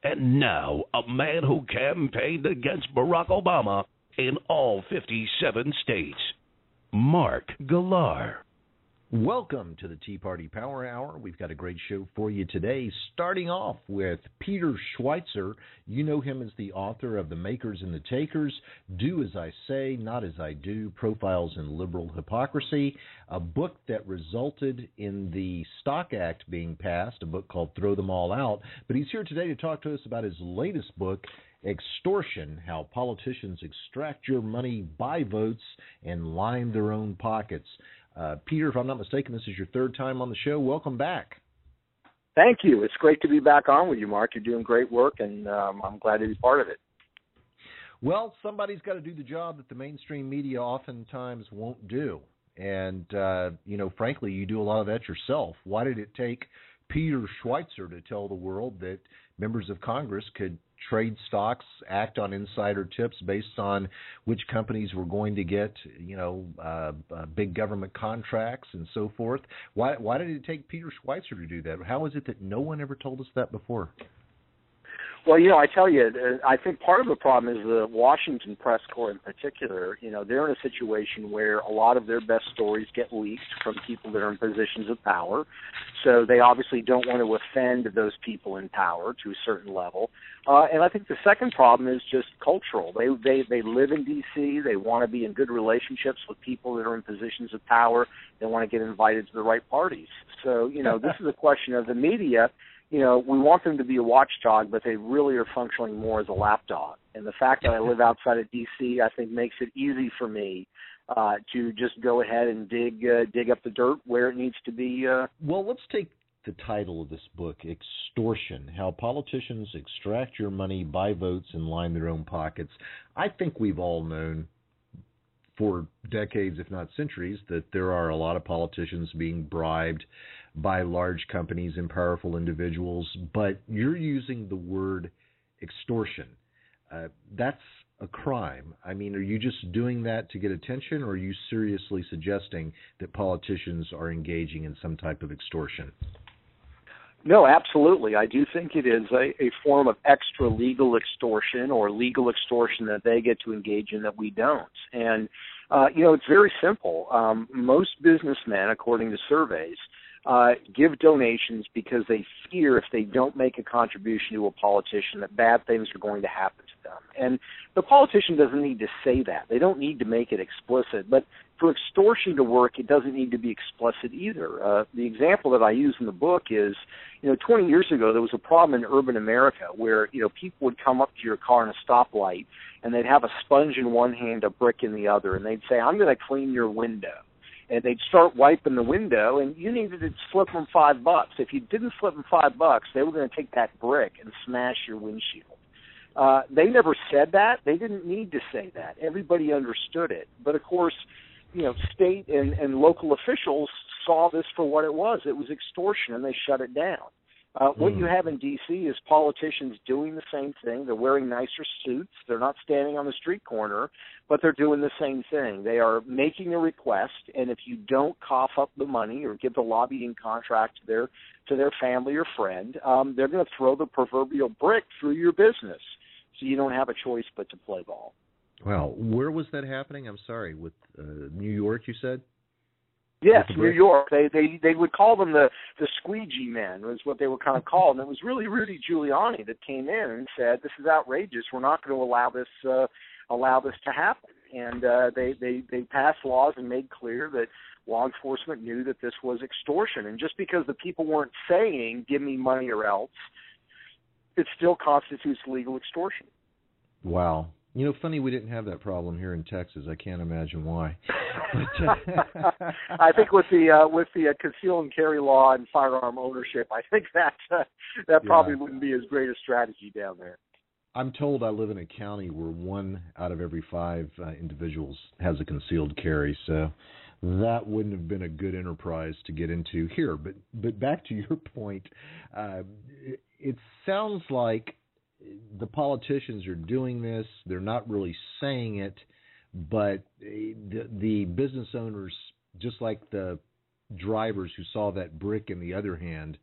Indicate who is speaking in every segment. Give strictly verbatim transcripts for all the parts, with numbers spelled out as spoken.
Speaker 1: And now, a man who campaigned against Barack Obama in all fifty-seven states, Mark Galar.
Speaker 2: Welcome to the Tea Party Power Hour. We've got a great show for you today, starting off with Peter Schweizer. You know him as the author of The Makers and the Takers, Do As I Say, Not As I Do, Profiles in Liberal Hypocrisy, a book that resulted in the Stock Act being passed, a book called Throw Them All Out. But he's here today to talk to us about his latest book, Extortion, How Politicians Extract Your Money, Buy Votes, and Line Their Own Pockets. Uh, Peter, if I'm not mistaken, this is your third time on the show. Welcome back.
Speaker 3: Thank you. It's great to be back on with you, Mark. You're doing great work, and um, I'm glad to be part of it.
Speaker 2: Well, somebody's got to do the job that the mainstream media oftentimes won't do. And, uh, you know, frankly, you do a lot of that yourself. Why did it take Peter Schweizer to tell the world that members of Congress could trade stocks, act on insider tips based on which companies were going to get, you know, uh, uh, big government contracts and so forth? Why why did it take Peter Schweizer to do that? How is it that no one ever told us that before?
Speaker 3: Well, you know, I tell you, I think part of the problem is the Washington press corps in particular. You know, they're in a situation where a lot of their best stories get leaked from people that are in positions of power. So they obviously don't want to offend those people in power to a certain level. Uh, and I think the second problem is just cultural. They they they live in D C. They want to be in good relationships with people that are in positions of power. They want to get invited to the right parties. So, you know, this is a question of the media. You know, we want them to be a watchdog, but they really are functioning more as a lapdog. And the fact that I live outside of D C, I think, makes it easy for me uh, to just go ahead and dig uh, dig up the dirt where it needs to be. Uh...
Speaker 2: Well, let's take the title of this book, Extortion, How Politicians Extract Your Money, Buy Votes, and Line Their Own Pockets. I think we've all known for decades, if not centuries, that there are a lot of politicians being bribed by large companies and powerful individuals, but you're using the word extortion. Uh, that's a crime. I mean, are you just doing that to get attention, or are you seriously suggesting that politicians are engaging in some type of extortion?
Speaker 3: No, absolutely. I do think it is a, a form of extra legal extortion or legal extortion that they get to engage in that we don't. And, uh, you know, it's very simple. Um, most businessmen, according to surveys, uh, give donations because they fear if they don't make a contribution to a politician that bad things are going to happen to them. And the politician doesn't need to say that. They don't need to make it explicit. But for extortion to work, it doesn't need to be explicit either. Uh, the example that I use in the book is, you know, twenty years ago, there was a problem in urban America where, you know, people would come up to your car in a stoplight and they'd have a sponge in one hand, a brick in the other, and they'd say, I'm going to clean your window. And they'd start wiping the window, and you needed to slip them five bucks. If you didn't slip them five bucks, they were going to take that brick and smash your windshield. Uh, they never said that. They didn't need to say that. Everybody understood it. But, of course, you know, state and, and local officials saw this for what it was. It was extortion, and they shut it down. Uh, what mm. you have in D C is politicians doing the same thing. They're wearing nicer suits. They're not standing on the street corner, but they're doing the same thing. They are making a request, and if you don't cough up the money or give the lobbying contract to their to their family or friend, um, they're going to throw the proverbial brick through your business. So you don't have a choice but to play ball.
Speaker 2: Wow. Where was that happening? I'm sorry. With uh, New York, you said?
Speaker 3: Yes, New York. They they they would call them the the squeegee men, was what they were kind of called. And it was really Rudy Giuliani that came in and said, "This is outrageous. We're not going to allow this uh, allow this to happen." And uh, they they they passed laws and made clear that law enforcement knew that this was extortion. And just because the people weren't saying, "Give me money or else," it still constitutes legal extortion.
Speaker 2: Wow. You know, funny we didn't have that problem here in Texas. I can't imagine why. But, uh...
Speaker 3: I think with the uh, with the uh, conceal and carry law and firearm ownership, I think that uh, that
Speaker 2: yeah.
Speaker 3: probably wouldn't be as great a strategy down there.
Speaker 2: I'm told I live in a county where one out of every five uh, individuals has a concealed carry, so that wouldn't have been a good enterprise to get into here. But but back to your point, uh, it, it sounds like the politicians are doing this. They're not really saying it, but the, the business owners, just like the drivers who saw that brick in the other hand,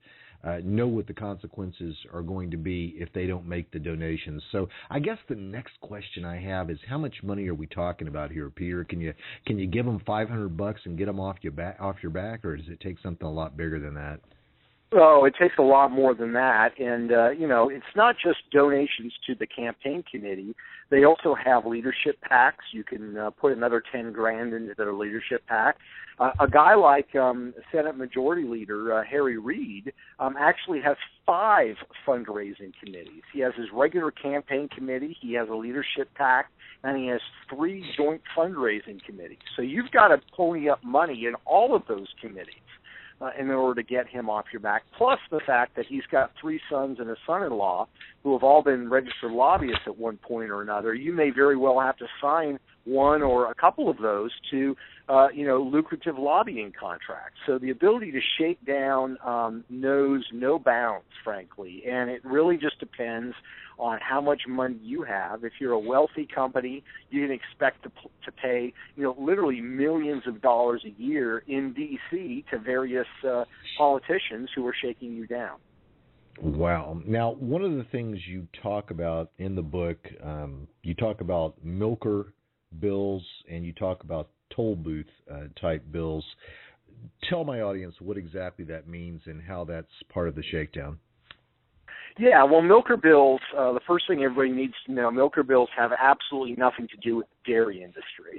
Speaker 2: uh, know what the consequences are going to be if they don't make the donations. So I guess the next question I have is, how much money are we talking about here, Peter? Can you can you give them five hundred bucks and get them off your back, off your back, or does it take something a lot bigger than that?
Speaker 3: Oh, it takes a lot more than that. And, uh, you know, it's not just donations to the campaign committee. They also have leadership PACs. You can uh, put another ten grand into their leadership PAC. Uh, a guy like um, Senate Majority Leader uh, Harry Reid um, actually has five fundraising committees. He has his regular campaign committee, he has a leadership PAC, and he has three joint fundraising committees. So you've got to pony up money in all of those committees Uh, in order to get him off your back, plus the fact that he's got three sons and a son-in-law who have all been registered lobbyists at one point or another. You may very well have to sign one or a couple of those to, uh, you know, lucrative lobbying contracts. So the ability to shake down um, knows no bounds, frankly, and it really just depends on how much money you have. If you're a wealthy company, you can expect to, to pay, you know, literally millions of dollars a year in D C to various uh, politicians who are shaking you down.
Speaker 2: Wow. Now, one of the things you talk about in the book, um, you talk about milker bills and you talk about toll booth uh, type bills. Tell my audience what exactly that means and how that's part of the shakedown.
Speaker 3: Yeah, well, milker bills, uh, the first thing everybody needs to know, milker bills have absolutely nothing to do with the dairy industry.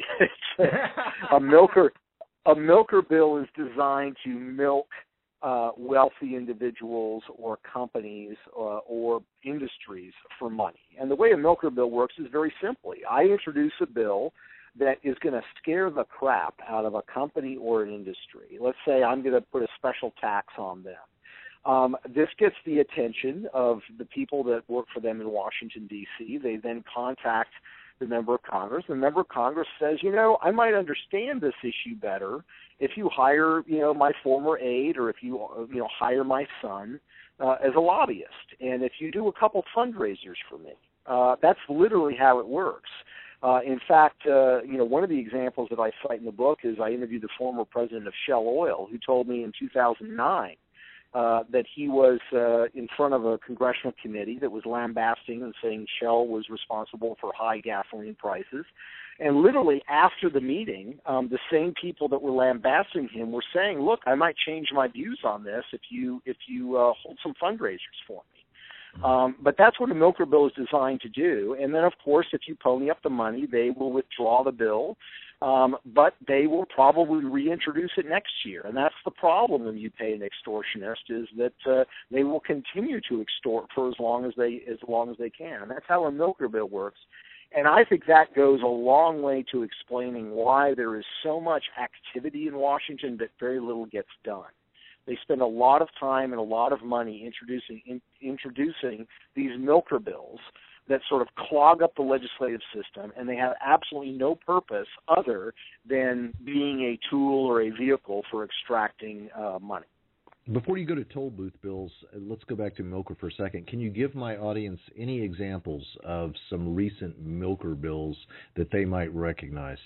Speaker 3: a milker a milker bill is designed to milk uh, wealthy individuals or companies uh, or industries for money. And the way a milker bill works is very simply. I introduce a bill that is going to scare the crap out of a company or an industry. Let's say I'm going to put a special tax on them. Um, this gets the attention of the people that work for them in Washington, D C They then contact the member of Congress. The member of Congress says, you know, I might understand this issue better if you hire, you know, my former aide or if you, you know, hire my son uh, as a lobbyist. And if you do a couple fundraisers for me, uh, that's literally how it works. Uh, in fact, uh, you know, one of the examples that I cite in the book is I interviewed the former president of Shell Oil, who told me in two thousand nine Uh, that he was uh, in front of a congressional committee that was lambasting and saying Shell was responsible for high gasoline prices. And literally after the meeting, um, the same people that were lambasting him were saying, look, I might change my views on this if you if you uh, hold some fundraisers for me. Um, but that's what a milker bill is designed to do. And then, of course, if you pony up the money, they will withdraw the bill. Um, but they will probably reintroduce it next year. And that's the problem when you pay an extortionist, is that uh, they will continue to extort for as long as they as long as they can. And that's how a milker bill works. And I think that goes a long way to explaining why there is so much activity in Washington but very little gets done. They spend a lot of time and a lot of money introducing in, introducing these milker bills that sort of clog up the legislative system, and they have absolutely no purpose other than being a tool or a vehicle for extracting uh, money.
Speaker 2: Before you go to toll booth bills, let's go back to milker for a second. Can you give my audience any examples of some recent milker bills that they might recognize?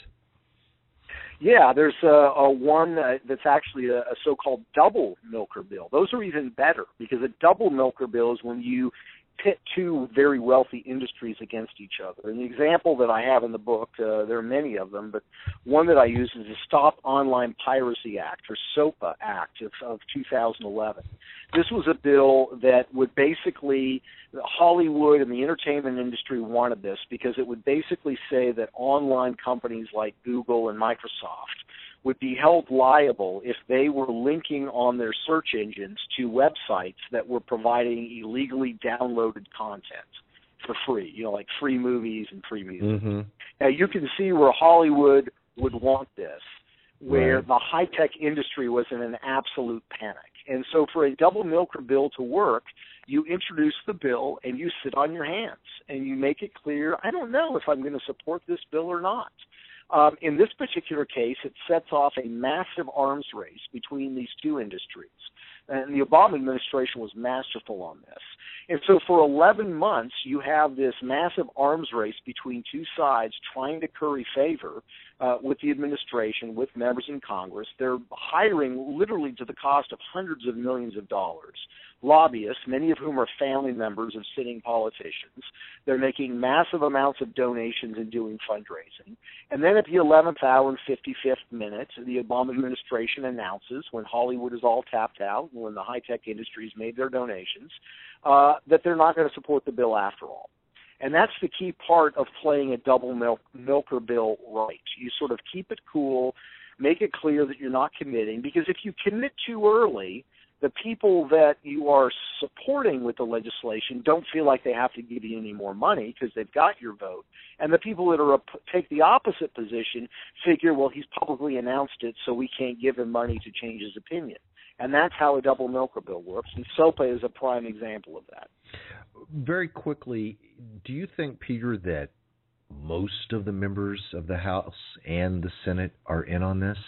Speaker 3: Yeah, there's a, a one uh, that's actually a, a so-called double milker bill. Those are even better, because a double milker bill is when you pit two very wealthy industries against each other. And the example that I have in the book, uh, there are many of them, but one that I use is the Stop Online Piracy Act, or SOPA Act of, of two thousand eleven. This was a bill that would basically, Hollywood and the entertainment industry wanted this because it would basically say that online companies like Google and Microsoft would be held liable if they were linking on their search engines to websites that were providing illegally downloaded content for free, you know, like free movies and free music.
Speaker 2: Mm-hmm.
Speaker 3: Now, you can see where Hollywood would want this, where
Speaker 2: right.
Speaker 3: the high-tech industry was in an absolute panic. And so for a double milker bill to work, you introduce the bill and you sit on your hands and you make it clear, I don't know if I'm going to support this bill or not. Um, in this particular case, it sets off a massive arms race between these two industries. And the Obama administration was masterful on this. And so for eleven months, you have this massive arms race between two sides trying to curry favor uh, with the administration, with members in Congress. They're hiring literally to the cost of hundreds of millions of dollars. Lobbyists, many of whom are family members of sitting politicians. They're making massive amounts of donations and doing fundraising. And then at the eleventh hour and fifty-fifth minute, the Obama administration announces, when Hollywood is all tapped out, when the high-tech industries made their donations, uh, that they're not going to support the bill after all. And that's the key part of playing a double milk, milker bill right. You sort of keep it cool, make it clear that you're not committing, because if you commit too early, the people that you are supporting with the legislation don't feel like they have to give you any more money because they've got your vote. And the people that are a, take the opposite position figure, well, he's publicly announced it, so we can't give him money to change his opinion. And that's how a double milker bill works. And SOPA is a prime example of that.
Speaker 2: Very quickly, do you think, Peter, that most of the members of the House and the Senate are in on this?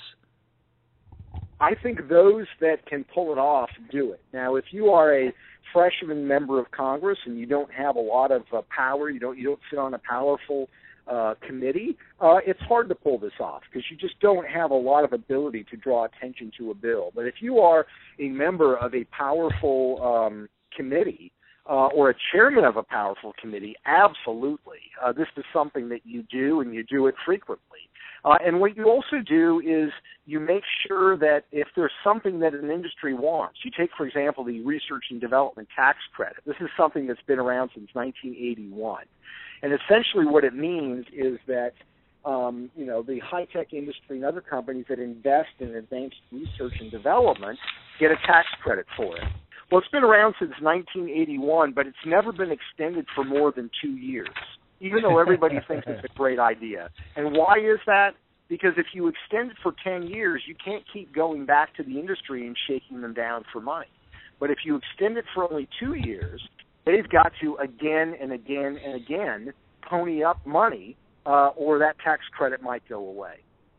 Speaker 3: I think those that can pull it off do it. Now, if you are a freshman member of Congress and you don't have a lot of uh, power, you don't you don't sit on a powerful uh, committee, uh, it's hard to pull this off because you just don't have a lot of ability to draw attention to a bill. But if you are a member of a powerful um, committee uh, or a chairman of a powerful committee, absolutely, uh, this is something that you do, and you do it frequently. Uh, and what you also do is you make sure that if there's something that an industry wants, you take, for example, the research and development tax credit. This is something that's been around since nineteen eighty-one. And essentially what it means is that, um, you know, the high-tech industry and other companies that invest in advanced research and development get a tax credit for it. Well, it's been around since nineteen eighty-one, but it's never been extended for more than two years. Even though everybody thinks it's a great idea. And why is that? Because if you extend it for ten years, you can't keep going back to the industry and shaking them down for money. But if you extend it for only two years, they've got to again and again and again pony up money, uh, or that tax credit might go away.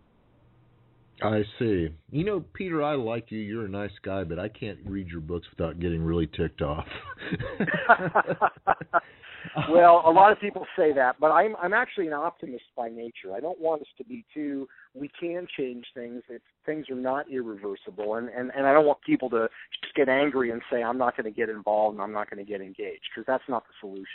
Speaker 2: I see. You know, Peter, I like you. You're a nice guy, but I can't read your books without getting really ticked off.
Speaker 3: Well, a lot of people say that, but I'm I'm actually an optimist by nature. I don't want us to be too, we can change things if things are not irreversible, and, and, and I don't want people to just get angry and say, I'm not going to get involved and I'm not going to get engaged, because that's not the solution.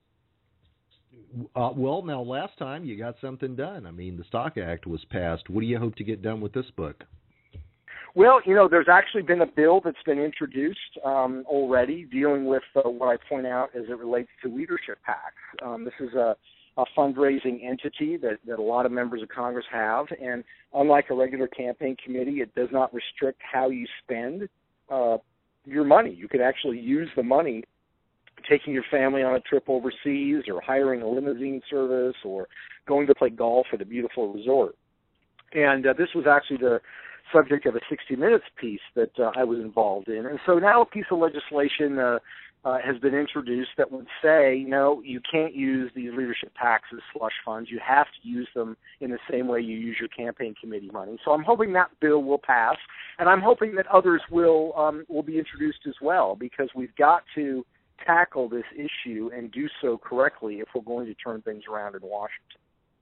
Speaker 2: Uh, well, now, last time you got something done. I mean, the Stock Act was passed. What do you hope to get done with this book?
Speaker 3: Well, you know, there's actually been a bill that's been introduced um, already dealing with uh, what I point out as it relates to leadership PACs. Um, this is a, a fundraising entity that, that a lot of members of Congress have, and unlike a regular campaign committee, it does not restrict how you spend uh, your money. You can actually use the money taking your family on a trip overseas or hiring a limousine service or going to play golf at a beautiful resort. And uh, this was actually the subject of a sixty minutes piece that uh, I was involved in. And so now a piece of legislation uh, uh, has been introduced that would say, no, you can't use these leadership PACs as slush funds. You have to use them in the same way you use your campaign committee money. So I'm hoping that bill will pass, and I'm hoping that others will um, will be introduced as well, because we've got to tackle this issue and do so correctly if we're going to turn things around in Washington.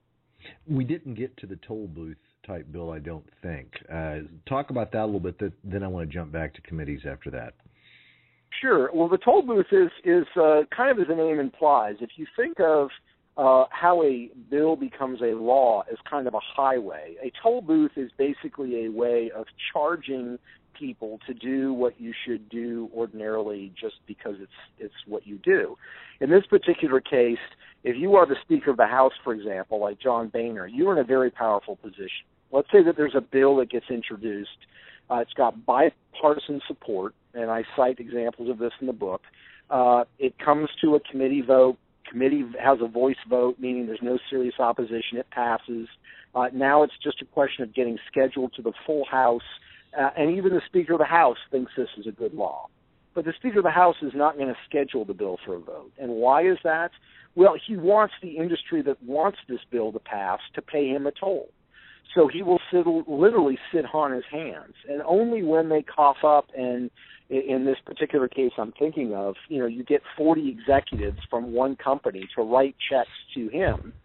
Speaker 2: We didn't get to the toll booth type bill, I don't think. Uh, talk about that a little bit, then I want to jump back to committees after that.
Speaker 3: Sure. Well, the toll booth is, is uh, kind of as the name implies. If you think of uh, how a bill becomes a law as kind of a highway, a toll booth is basically a way of charging people to do what you should do ordinarily just because it's it's what you do. In this particular case, if you are the Speaker of the House, for example, like John Boehner, you're in a very powerful position. Let's say that there's a bill that gets introduced. Uh, it's got bipartisan support, and I cite examples of this in the book. Uh, it comes to a committee vote. Committee has a voice vote, meaning there's no serious opposition. It passes. Uh, now it's just a question of getting scheduled to the full House. Uh, and even the Speaker of the House thinks this is a good law. But the Speaker of the House is not going to schedule the bill for a vote. And why is that? Well, he wants the industry that wants this bill to pass to pay him a toll. So he will sit, literally sit on his hands. And only when they cough up, and in this particular case I'm thinking of, you know, you get forty executives from one company to write checks to him,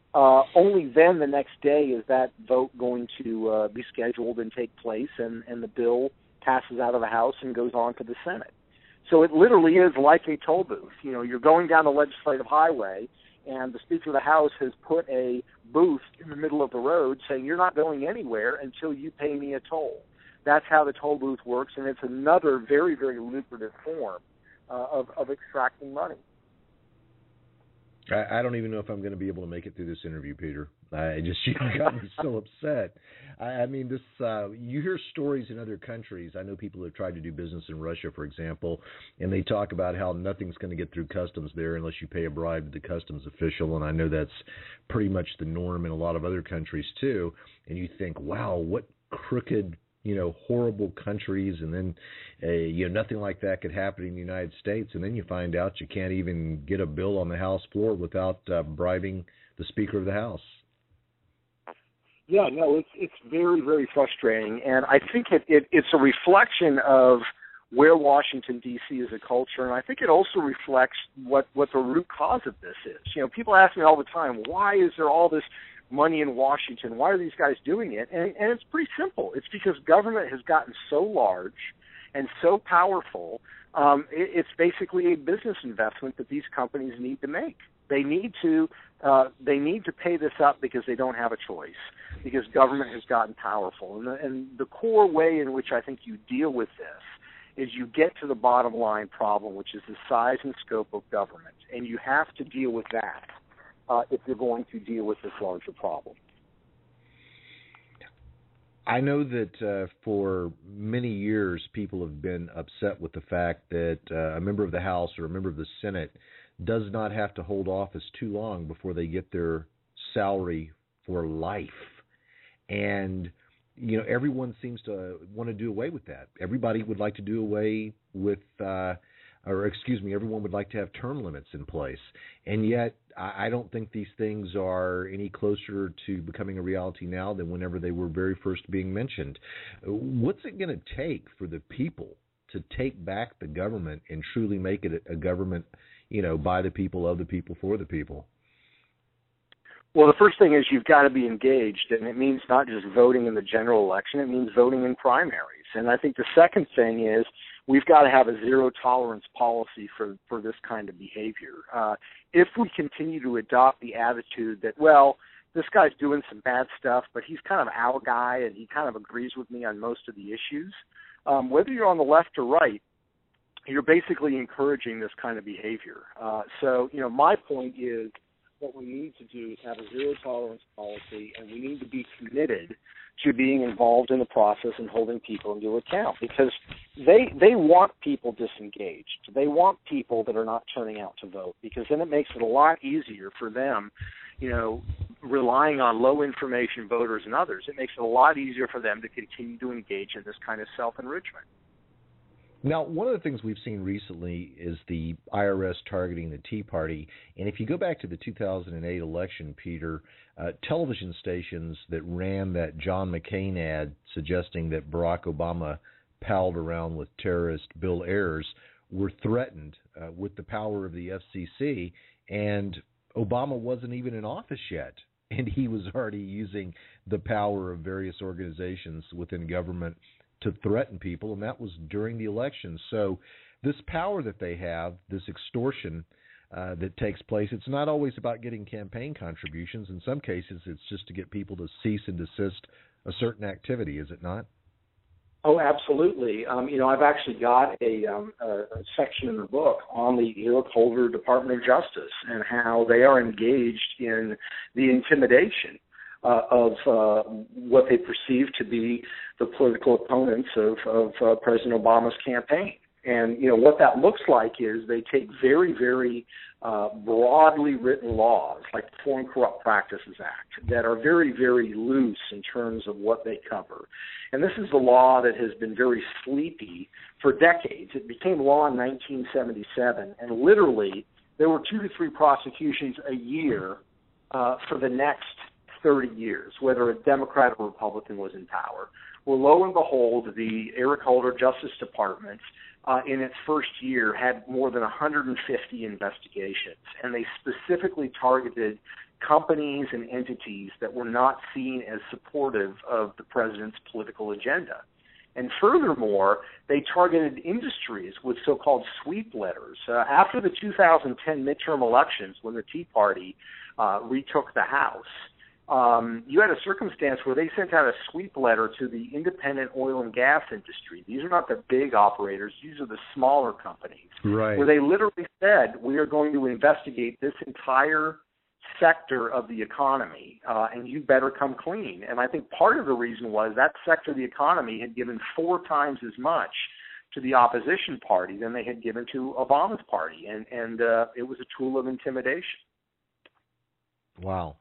Speaker 3: uh, only then the next day is that vote going to uh, be scheduled and take place, and, and the bill passes out of the House and goes on to the Senate. So it literally is like a toll booth. You know, you're going down the legislative highway, and the Speaker of the House has put a booth in the middle of the road saying you're not going anywhere until you pay me a toll. That's how the toll booth works, and it's another very, very lucrative form uh, of, of extracting money.
Speaker 2: I, I don't even know if I'm going to be able to make it through this interview, Peter. I just you got me so upset. I, I mean, this uh, you hear stories in other countries. I know people have tried to do business in Russia, for example, and they talk about how nothing's going to get through customs there unless you pay a bribe to the customs official. And I know that's pretty much the norm in a lot of other countries too. And you think, wow, what crooked, you know, horrible countries, and then, uh, you know, nothing like that could happen in the United States. And then you find out you can't even get a bill on the House floor without uh, bribing the Speaker of the House.
Speaker 3: Yeah, no, it's it's very, very frustrating, and I think it, it it's a reflection of where Washington, D C is a culture, and I think it also reflects what, what the root cause of this is. You know, people ask me all the time, why is there all this money in Washington? Why are these guys doing it? And, and it's pretty simple. It's because government has gotten so large and so powerful, um, it, it's basically a business investment that these companies need to make. They need to uh, they need to pay this up because they don't have a choice, because government has gotten powerful. And the, and the core way in which I think you deal with this is you get to the bottom line problem, which is the size and scope of government, and you have to deal with that uh, if you're going to deal with this larger problem.
Speaker 2: I know that uh, for many years people have been upset with the fact that uh, a member of the House or a member of the Senate does not have to hold office too long before they get their salary for life. And, you know, everyone seems to want to do away with that. Everybody would like to do away with, uh, or excuse me, everyone would like to have term limits in place. And yet I don't think these things are any closer to becoming a reality now than whenever they were very first being mentioned. What's it going to take for the people to take back the government and truly make it a government, you know, by the people, of the people, for the people?
Speaker 3: Well, the first thing is you've got to be engaged, and it means not just voting in the general election, it means voting in primaries. And I think the second thing is we've got to have a zero-tolerance policy for, for this kind of behavior. Uh, if we continue to adopt the attitude that, well, this guy's doing some bad stuff, but he's kind of our guy and he kind of agrees with me on most of the issues, um, whether you're on the left or right, you're basically encouraging this kind of behavior. Uh, so, you know, my point is what we need to do is have a zero-tolerance policy, and we need to be committed to being involved in the process and holding people into account, because they they want people disengaged. They want people that are not turning out to vote, because then it makes it a lot easier for them, you know, relying on low-information voters and others. It makes it a lot easier for them to continue to engage in this kind of self-enrichment.
Speaker 2: Now, one of the things we've seen recently is the I R S targeting the Tea Party. And if you go back to the two thousand eight election, Peter, uh, television stations that ran that John McCain ad suggesting that Barack Obama palled around with terrorist Bill Ayers were threatened uh, with the power of the F C C. And Obama wasn't even in office yet, and he was already using the power of various organizations within government to threaten people, and that was during the election. So this power that they have, this extortion uh, that takes place, it's not always about getting campaign contributions. In some cases, it's just to get people to cease and desist a certain activity, is it not?
Speaker 3: Oh, absolutely. Um, you know, I've actually got a, um, a, a section in the book on the Eric Holder Department of Justice and how they are engaged in the intimidation Uh, of uh, what they perceive to be the political opponents of, of uh, President Obama's campaign. And, you know, what that looks like is they take very, very uh, broadly written laws, like the Foreign Corrupt Practices Act, that are very, very loose in terms of what they cover. And this is a law that has been very sleepy for decades. It became law in nineteen seventy-seven, and literally there were two to three prosecutions a year uh, for the next thirty years, whether a Democrat or Republican was in power, Well, lo and behold, the Eric Holder Justice Department, uh, in its first year, had more than one hundred fifty investigations, and they specifically targeted companies and entities that were not seen as supportive of the president's political agenda. And furthermore, they targeted industries with so-called sweep letters. Uh, after the two thousand ten midterm elections, when the Tea Party uh, retook the House, um, you had a circumstance where they sent out a sweep letter to the independent oil and gas industry. These are not the big operators. These are the smaller companies.
Speaker 2: Right. Where
Speaker 3: they literally said, we are going to investigate this entire sector of the economy, uh, and you better come clean. And I think part of the reason was that sector of the economy had given four times as much to the opposition party than they had given to Obama's party, and, and uh, it was a tool of intimidation.
Speaker 2: Wow.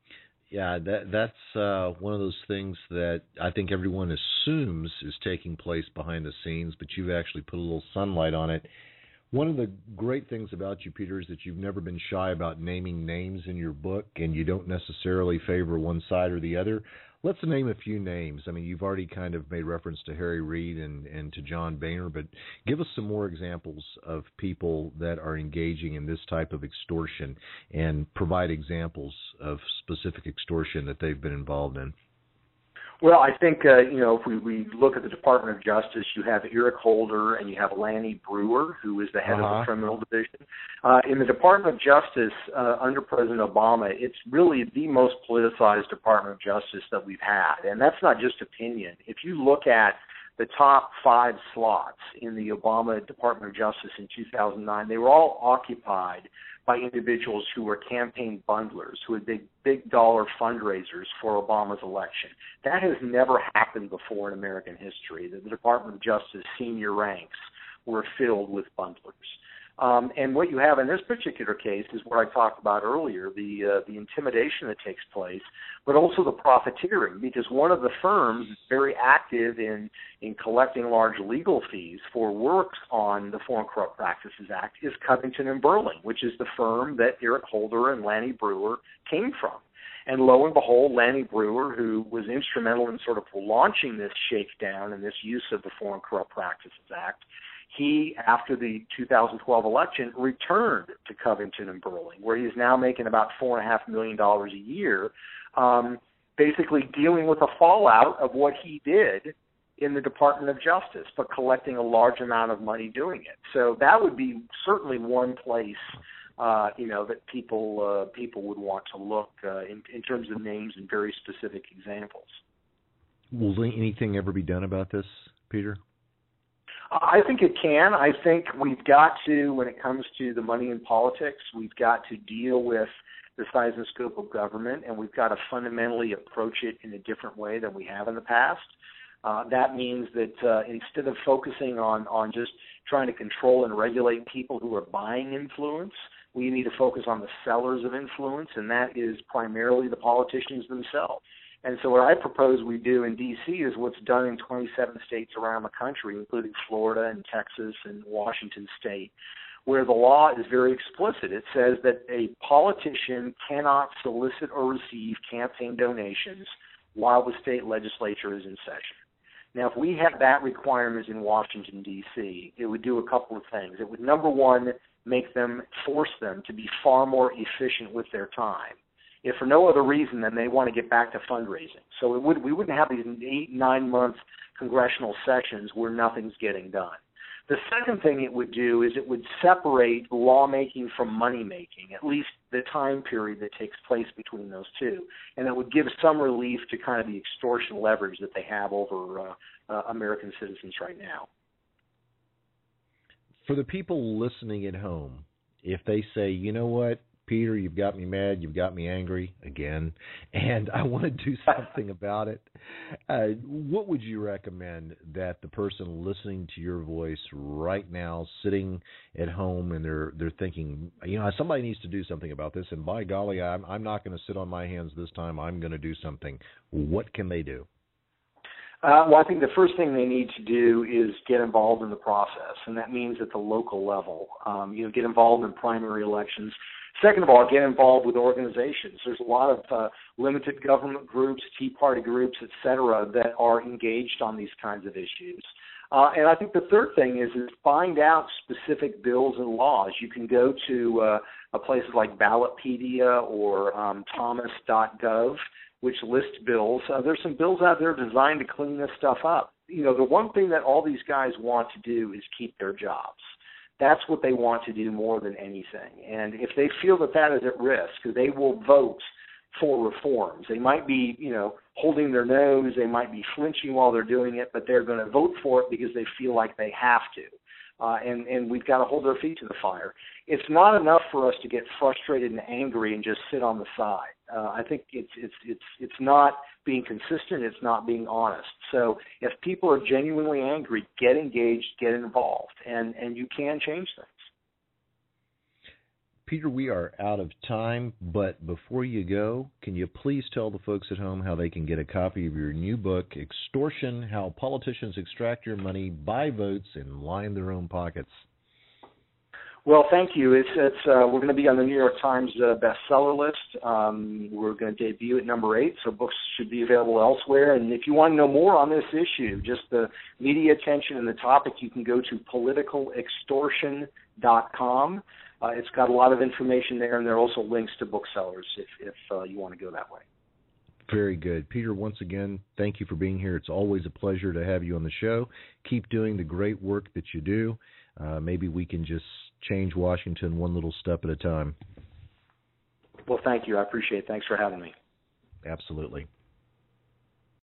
Speaker 2: Yeah, that that's uh, one of those things that I think everyone assumes is taking place behind the scenes, but you've actually put a little sunlight on it. One of the great things about you, Peter, is that you've never been shy about naming names in your book, and you don't necessarily favor one side or the other. Let's name a few names. I mean, you've already kind of made reference to Harry Reid and, and to John Boehner, but give us some more examples of people that are engaging in this type of extortion, and provide examples of specific extortion that they've been involved in.
Speaker 3: Well, I think, uh, you know, if we, we look at the Department of Justice, you have Eric Holder and you have Lanny Breuer, who is the head uh-huh. of the criminal division. Uh, in the Department of Justice, uh, under President Obama, it's really the most politicized Department of Justice that we've had. And that's not just opinion. If you look at the top five slots in the Obama Department of Justice in two thousand nine, they were all occupied by individuals who were campaign bundlers, who had big, big dollar fundraisers for Obama's election. That has never happened before in American history, that the Department of Justice senior ranks were filled with bundlers. Um, and what you have in this particular case is what I talked about earlier, the uh, the intimidation that takes place, but also the profiteering, because one of the firms that's very active in, in collecting large legal fees for works on the Foreign Corrupt Practices Act is Covington and Burling, which is the firm that Eric Holder and Lanny Breuer came from. And lo and behold, Lanny Breuer, who was instrumental in sort of launching this shakedown and this use of the Foreign Corrupt Practices Act, he, after the two thousand twelve election, returned to Covington and Burling, where he's now making about four point five million dollars a year, um, basically dealing with the fallout of what he did in the Department of Justice, but collecting a large amount of money doing it. So that would be certainly one place, uh, you know, that people uh, people would want to look uh, in, in terms of names and very specific examples.
Speaker 2: Will anything ever be done about this, Peter?
Speaker 3: I think it can. I think we've got to, when it comes to the money in politics, we've got to deal with the size and scope of government, and we've got to fundamentally approach it in a different way than we have in the past. Uh, that means that uh, instead of focusing on, on just trying to control and regulate people who are buying influence, we need to focus on the sellers of influence, and that is primarily the politicians themselves. And so what I propose we do in D C is what's done in twenty-seven states around the country, including Florida and Texas and Washington State, where the law is very explicit. It says that a politician cannot solicit or receive campaign donations while the state legislature is in session. Now, if we had that requirement in Washington, D C, it would do a couple of things. It would, number one, make them, force them to be far more efficient with their time, if for no other reason than they want to get back to fundraising. So it would, we wouldn't have these eight, nine-month congressional sessions where nothing's getting done. The second thing it would do is it would separate lawmaking from money-making, at least the time period that takes place between those two. And it would give some relief to kind of the extortion leverage that they have over uh, uh, American citizens right now.
Speaker 2: For the people listening at home, if they say, you know what, Peter, you've got me mad, you've got me angry again, and I want to do something about it, uh, what would you recommend that the person listening to your voice right now, sitting at home, and they're they're thinking, you know, somebody needs to do something about this, and by golly, I'm, I'm not going to sit on my hands this time, I'm going to do something. What can they do?
Speaker 3: Uh, well, I think the first thing they need to do is get involved in the process, and that means at the local level. Um, you know, get involved in primary elections. Second of all, get involved with organizations. There's a lot of uh, limited government groups, Tea Party groups, et cetera, that are engaged on these kinds of issues. Uh, and I think the third thing is, is find out specific bills and laws. You can go to uh, places like Ballotpedia or um, thomas dot gov, which list bills. Uh, there's some bills out there designed to clean this stuff up. You know, the one thing that all these guys want to do is keep their jobs. That's what they want to do more than anything. And if they feel that that is at risk, they will vote for reforms. They might be, you know, holding their nose, they might be flinching while they're doing it, but they're going to vote for it because they feel like they have to. Uh, and, and we've got to hold their feet to the fire. It's not enough for us to get frustrated and angry and just sit on the side. Uh, I think it's it's it's it's not being consistent. It's not being honest. So if people are genuinely angry, get engaged, get involved, and, and you can change things.
Speaker 2: Peter, we are out of time, but before you go, can you please tell the folks at home how they can get a copy of your new book, Extortion: How Politicians Extract Your Money, Buy Votes, and Line Their Own Pockets?
Speaker 3: Well, thank you. It's it's uh, we're going to be on the New York Times uh, bestseller list. Um, we're going to debut at number eight, so books should be available elsewhere. And if you want to know more on this issue, just the media attention and the topic, you can go to political extortion dot com. Uh, it's got a lot of information there, and there are also links to booksellers if, if uh, you want to go that way.
Speaker 2: Very good. Peter, once again, thank you for being here. It's always a pleasure to have you on the show. Keep doing the great work that you do. Uh, maybe we can just change Washington one little step at a time.
Speaker 3: Well, thank you. I appreciate it. Thanks for having me.
Speaker 2: Absolutely.